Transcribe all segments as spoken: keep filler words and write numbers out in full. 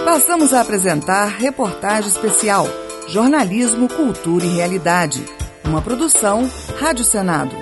Passamos a apresentar reportagem especial Jornalismo, Cultura e Realidade. Uma produção Rádio Senado.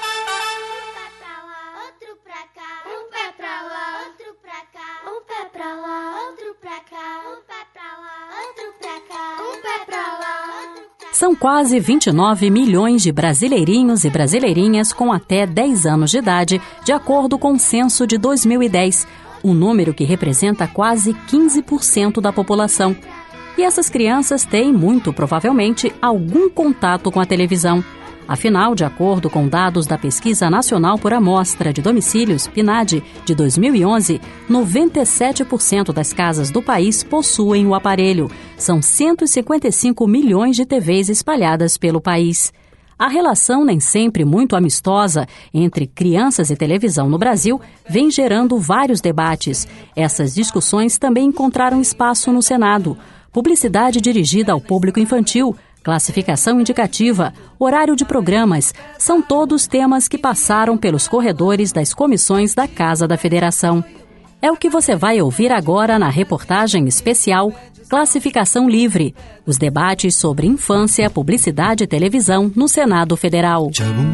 São quase vinte e nove milhões de brasileirinhos e brasileirinhas com até dez anos de idade, de acordo com o censo de dois mil e dez, um número que representa quase quinze por cento da população. E essas crianças têm, muito provavelmente, algum contato com a televisão. Afinal, de acordo com dados da Pesquisa Nacional por Amostra de Domicílios, PNAD, de dois mil e onze, noventa e sete por cento das casas do país possuem o aparelho. São cento e cinquenta e cinco milhões de T Vs espalhadas pelo país. A relação nem sempre muito amistosa entre crianças e televisão no Brasil vem gerando vários debates. Essas discussões também encontraram espaço no Senado. Publicidade dirigida ao público infantil, classificação indicativa, horário de programas, são todos temas que passaram pelos corredores das comissões da Casa da Federação. É o que você vai ouvir agora na reportagem especial Classificação Livre, os debates sobre infância, publicidade e televisão no Senado Federal.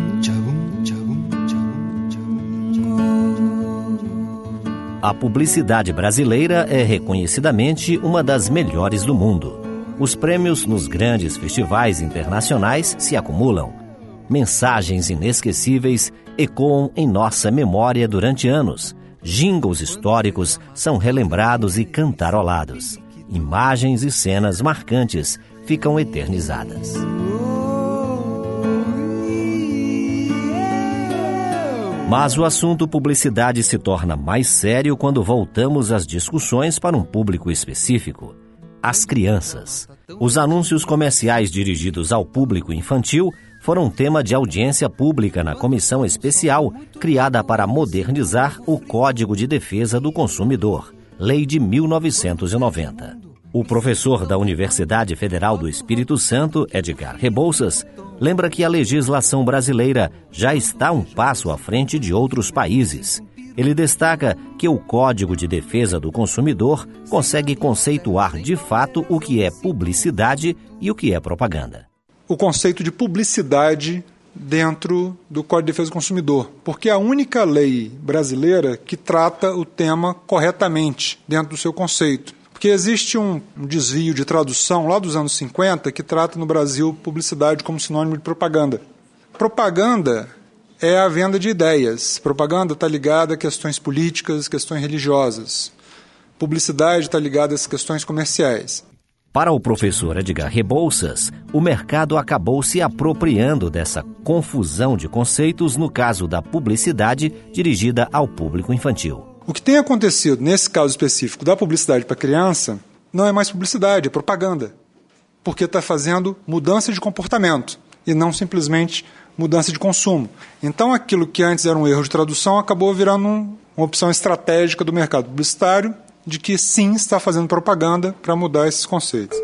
A publicidade brasileira é reconhecidamente uma das melhores do mundo. Os prêmios nos grandes festivais internacionais se acumulam. Mensagens inesquecíveis ecoam em nossa memória durante anos. Jingles históricos são relembrados e cantarolados. Imagens e cenas marcantes ficam eternizadas. Mas o assunto publicidade se torna mais sério quando voltamos às discussões para um público específico. As crianças. Os anúncios comerciais dirigidos ao público infantil foram tema de audiência pública na comissão especial criada para modernizar o Código de Defesa do Consumidor, Lei de mil novecentos e noventa. O professor da Universidade Federal do Espírito Santo, Edgar Rebouças, lembra que a legislação brasileira já está um passo à frente de outros países. Ele destaca que o Código de Defesa do Consumidor consegue conceituar de fato o que é publicidade e o que é propaganda. O conceito de publicidade dentro do Código de Defesa do Consumidor, porque é a única lei brasileira que trata o tema corretamente dentro do seu conceito. Porque existe um, um desvio de tradução lá dos anos cinquenta que trata no Brasil publicidade como sinônimo de propaganda. Propaganda é a venda de ideias. Propaganda está ligada a questões políticas, questões religiosas. Publicidade está ligada às questões comerciais. Para o professor Edgar Rebouças, o mercado acabou se apropriando dessa confusão de conceitos no caso da publicidade dirigida ao público infantil. O que tem acontecido nesse caso específico da publicidade para criança não é mais publicidade, é propaganda. Porque está fazendo mudança de comportamento e não simplesmente mudança de consumo. Então aquilo que antes era um erro de tradução acabou virando um, uma opção estratégica do mercado publicitário de que sim está fazendo propaganda para mudar esses conceitos.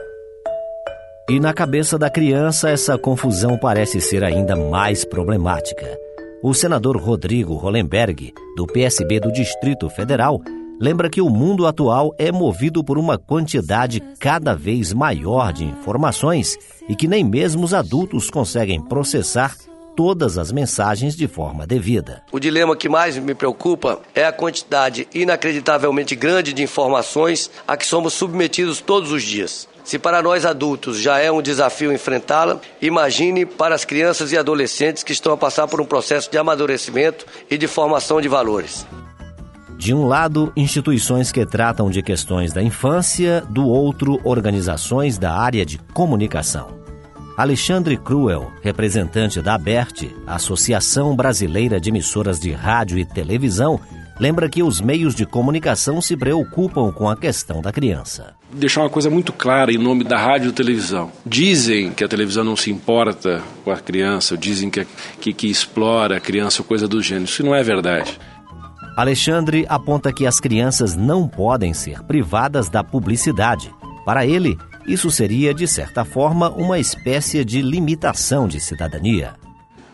E na cabeça da criança essa confusão parece ser ainda mais problemática. O senador Rodrigo Hollenberg, do P S B do Distrito Federal, lembra que o mundo atual é movido por uma quantidade cada vez maior de informações e que nem mesmo os adultos conseguem processar todas as mensagens de forma devida. O dilema que mais me preocupa é a quantidade inacreditavelmente grande de informações a que somos submetidos todos os dias. Se para nós adultos já é um desafio enfrentá-la, imagine para as crianças e adolescentes que estão a passar por um processo de amadurecimento e de formação de valores. De um lado, instituições que tratam de questões da infância, do outro, organizações da área de comunicação. Alexandre Cruel, representante da ABERT, Associação Brasileira de Emissoras de Rádio e Televisão, lembra que os meios de comunicação se preocupam com a questão da criança. Deixar uma coisa muito clara em nome da rádio e televisão. Dizem que a televisão não se importa com a criança, dizem que, que, que explora a criança ou coisa do gênero. Isso não é verdade. Alexandre aponta que as crianças não podem ser privadas da publicidade. Para ele, isso seria, de certa forma, uma espécie de limitação de cidadania.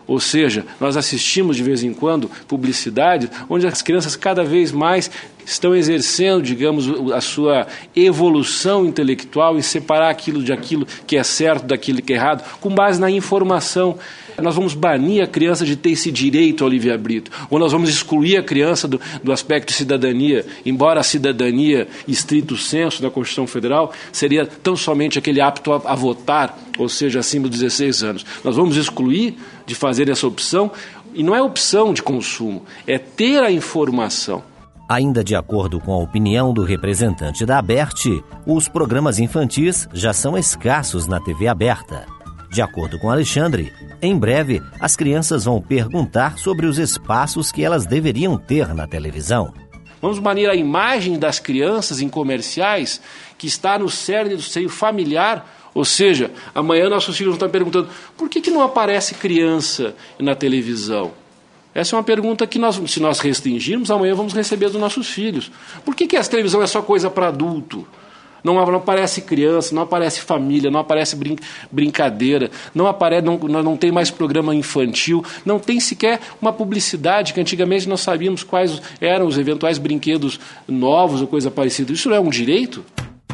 Ou seja, nós assistimos de vez em quando publicidade onde as crianças cada vez mais estão exercendo, digamos, a sua evolução intelectual em separar aquilo de aquilo que é certo daquilo que é errado, com base na informação. Nós vamos banir a criança de ter esse direito ao livre-arbítrio, ou nós vamos excluir a criança do, do aspecto de cidadania, embora a cidadania, estrito senso da Constituição Federal, seria tão somente aquele apto a, a votar, ou seja, acima dos dezesseis anos. Nós vamos excluir de fazer essa opção, e não é opção de consumo, é ter a informação. Ainda de acordo com a opinião do representante da ABERT, os programas infantis já são escassos na T V aberta. De acordo com Alexandre, em breve as crianças vão perguntar sobre os espaços que elas deveriam ter na televisão. Vamos banir a imagem das crianças em comerciais que está no cerne do seio familiar. Ou seja, amanhã nossos filhos vão estar perguntando por que, que não aparece criança na televisão? Essa é uma pergunta que, nós, se nós restringirmos, amanhã vamos receber dos nossos filhos. Por que, que a televisão é só coisa para adulto? Não, não aparece criança, não aparece família, não aparece brin- brincadeira, não, aparece, não, não tem mais programa infantil, não tem sequer uma publicidade, que antigamente nós sabíamos quais eram os eventuais brinquedos novos ou coisa parecida. Isso não é um direito?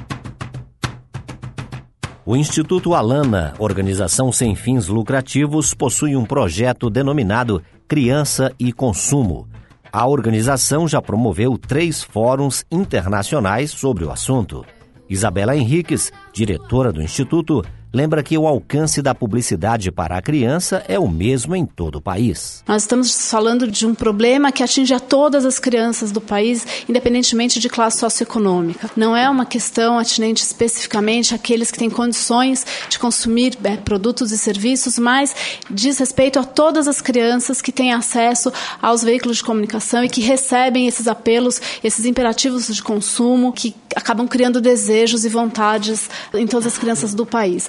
O Instituto Alana, organização sem fins lucrativos, possui um projeto denominado Criança e Consumo. A organização já promoveu três fóruns internacionais sobre o assunto. Isabela Henriques, diretora do Instituto, lembra que o alcance da publicidade para a criança é o mesmo em todo o país. Nós estamos falando de um problema que atinge a todas as crianças do país, independentemente de classe socioeconômica. Não é uma questão atinente especificamente àqueles que têm condições de consumir é, produtos e serviços, mas diz respeito a todas as crianças que têm acesso aos veículos de comunicação e que recebem esses apelos, esses imperativos de consumo, que acabam criando desejos e vontades em todas as crianças do país.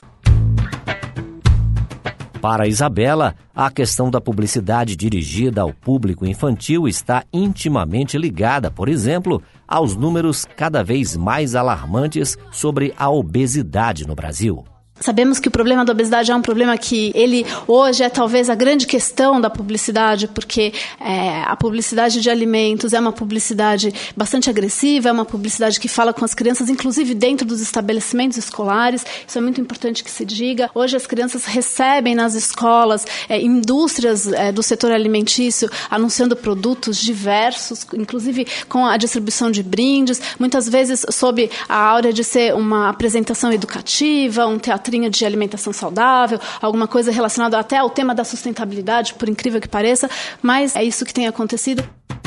Para Isabela, a questão da publicidade dirigida ao público infantil está intimamente ligada, por exemplo, aos números cada vez mais alarmantes sobre a obesidade no Brasil. Sabemos que o problema da obesidade é um problema que ele hoje é talvez a grande questão da publicidade, porque é, a publicidade de alimentos é uma publicidade bastante agressiva, é uma publicidade que fala com as crianças, inclusive dentro dos estabelecimentos escolares. Isso é muito importante que se diga. Hoje as crianças recebem nas escolas é, indústrias é, do setor alimentício anunciando produtos diversos, inclusive com a distribuição de brindes, muitas vezes sob a áurea de ser uma apresentação educativa, um teatro de alimentação saudável, alguma coisa relacionada até ao tema da sustentabilidade, por incrível que pareça, mas é isso que tem acontecido.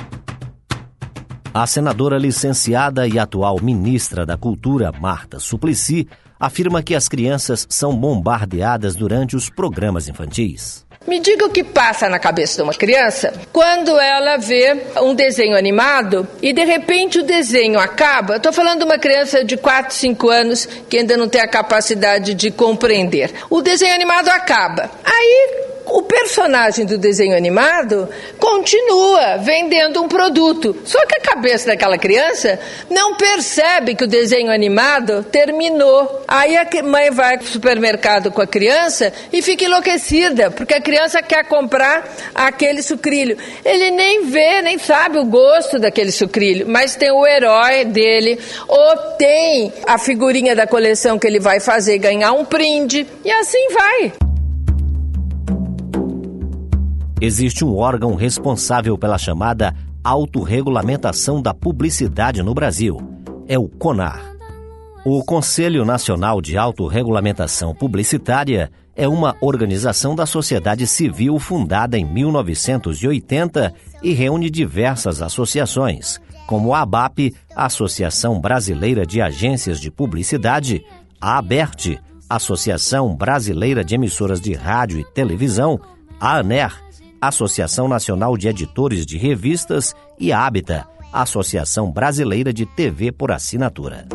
A senadora licenciada e atual ministra da Cultura, Marta Suplicy, afirma que as crianças são bombardeadas durante os programas infantis. Me diga o que passa na cabeça de uma criança quando ela vê um desenho animado e de repente o desenho acaba. Estou falando de uma criança de quatro, cinco anos que ainda não tem a capacidade de compreender. O desenho animado acaba. Aí o personagem do desenho animado continua vendendo um produto. Só que a cabeça daquela criança não percebe que o desenho animado terminou. Aí a mãe vai para o supermercado com a criança e fica enlouquecida, porque a criança quer comprar aquele sucrilho. Ele nem vê, nem sabe o gosto daquele sucrilho, mas tem o herói dele, ou tem a figurinha da coleção que ele vai fazer ganhar um brinde, e assim vai. Existe um órgão responsável pela chamada autorregulamentação da publicidade no Brasil. É o CONAR. O Conselho Nacional de Autorregulamentação Publicitária é uma organização da sociedade civil fundada em mil novecentos e oitenta e reúne diversas associações, como a ABAP, Associação Brasileira de Agências de Publicidade, a ABERT, Associação Brasileira de Emissoras de Rádio e Televisão, a ANER, Associação Nacional de Editores de Revistas, e a ABITA, Associação Brasileira de T V por Assinatura.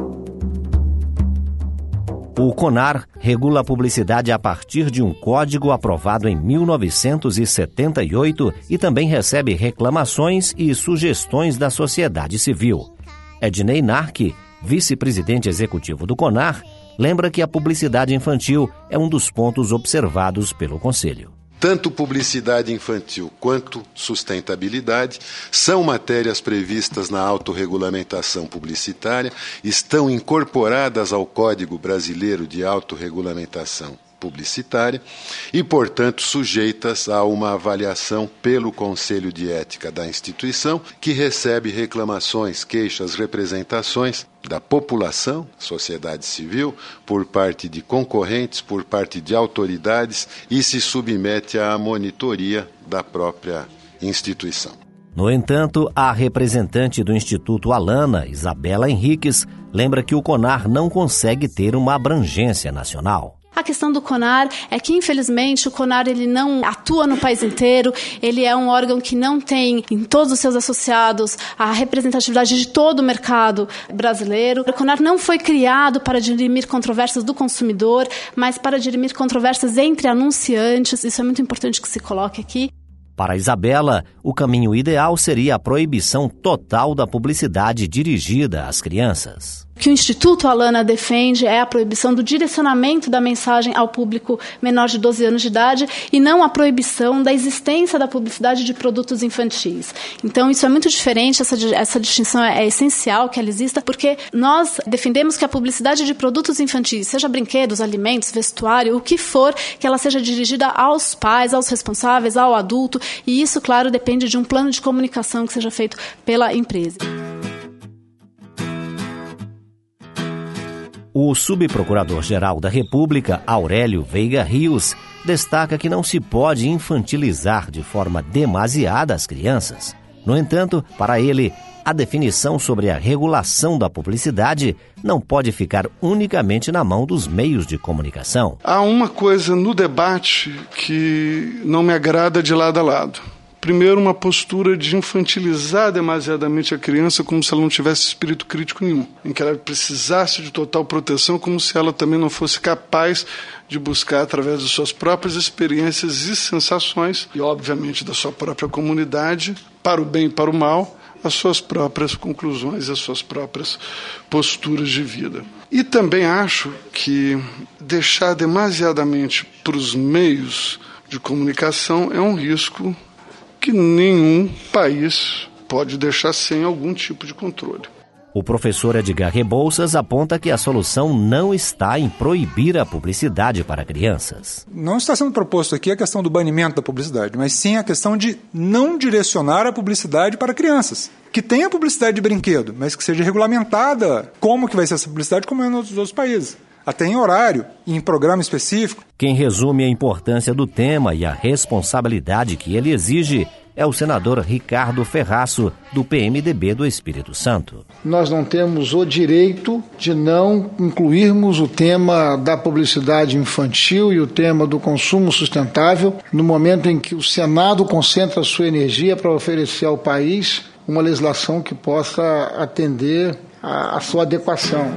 O CONAR regula a publicidade a partir de um código aprovado em mil novecentos e setenta e oito e também recebe reclamações e sugestões da sociedade civil. Ednei Nark, vice-presidente executivo do CONAR, lembra que a publicidade infantil é um dos pontos observados pelo Conselho. Tanto publicidade infantil quanto sustentabilidade são matérias previstas na autorregulamentação publicitária, estão incorporadas ao Código Brasileiro de Autorregulamentação Publicitária e, portanto, sujeitas a uma avaliação pelo Conselho de Ética da instituição, que recebe reclamações, queixas, representações da população, sociedade civil, por parte de concorrentes, por parte de autoridades e se submete à monitoria da própria instituição. No entanto, a representante do Instituto Alana, Isabela Henriques, lembra que o CONAR não consegue ter uma abrangência nacional. A questão do CONAR é que, infelizmente, o CONAR ele não atua no país inteiro, ele é um órgão que não tem em todos os seus associados a representatividade de todo o mercado brasileiro. O CONAR não foi criado para dirimir controvérsias do consumidor, mas para dirimir controvérsias entre anunciantes. Isso é muito importante que se coloque aqui. Para Isabela, o caminho ideal seria a proibição total da publicidade dirigida às crianças. O que o Instituto Alana defende é a proibição do direcionamento da mensagem ao público menor de doze anos de idade e não a proibição da existência da publicidade de produtos infantis. Então, isso é muito diferente, essa, essa distinção é, é essencial que ela exista, porque nós defendemos que a publicidade de produtos infantis, seja brinquedos, alimentos, vestuário, o que for, que ela seja dirigida aos pais, aos responsáveis, ao adulto, e isso, claro, depende de um plano de comunicação que seja feito pela empresa. O subprocurador-geral da República, Aurélio Veiga Rios, destaca que não se pode infantilizar de forma demasiada as crianças. No entanto, para ele, a definição sobre a regulação da publicidade não pode ficar unicamente na mão dos meios de comunicação. Há uma coisa no debate que não me agrada de lado a lado. Primeiro, uma postura de infantilizar demasiadamente a criança como se ela não tivesse espírito crítico nenhum, em que ela precisasse de total proteção, como se ela também não fosse capaz de buscar, através de suas próprias experiências e sensações, e obviamente da sua própria comunidade, para o bem e para o mal, as suas próprias conclusões, as suas próprias posturas de vida. E também acho que deixar demasiadamente para os meios de comunicação é um risco que nenhum país pode deixar sem algum tipo de controle. O professor Edgar Rebouças aponta que a solução não está em proibir a publicidade para crianças. Não está sendo proposto aqui a questão do banimento da publicidade, mas sim a questão de não direcionar a publicidade para crianças. Que tenha publicidade de brinquedo, mas que seja regulamentada como que vai ser essa publicidade, como é nos outros países. Até em horário e em programa específico. Quem resume a importância do tema e a responsabilidade que ele exige é o senador Ricardo Ferraço, do P M D B do Espírito Santo. Nós não temos o direito de não incluirmos o tema da publicidade infantil e o tema do consumo sustentável no momento em que o Senado concentra sua energia para oferecer ao país uma legislação que possa atender à sua adequação.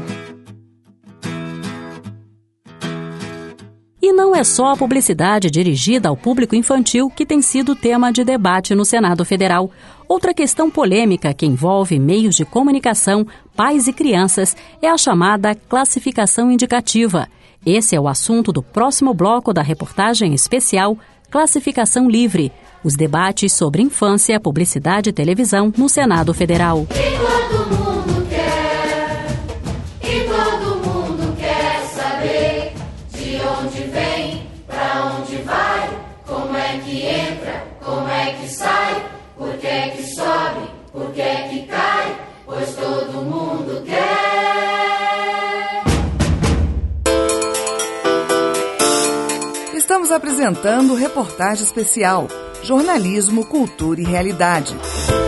E não é só a publicidade dirigida ao público infantil que tem sido tema de debate no Senado Federal. Outra questão polêmica que envolve meios de comunicação, pais e crianças é a chamada classificação indicativa. Esse é o assunto do próximo bloco da reportagem especial Classificação Livre. Os debates sobre infância, publicidade e televisão no Senado Federal. E todo mundo quer, e todo mundo quer saber de onde vem, pra onde vai, como é que entra, como é que sai, por que é que sobe, por que é que cai, pois todo mundo quer. Estamos apresentando reportagem especial Jornalismo, Cultura e Realidade.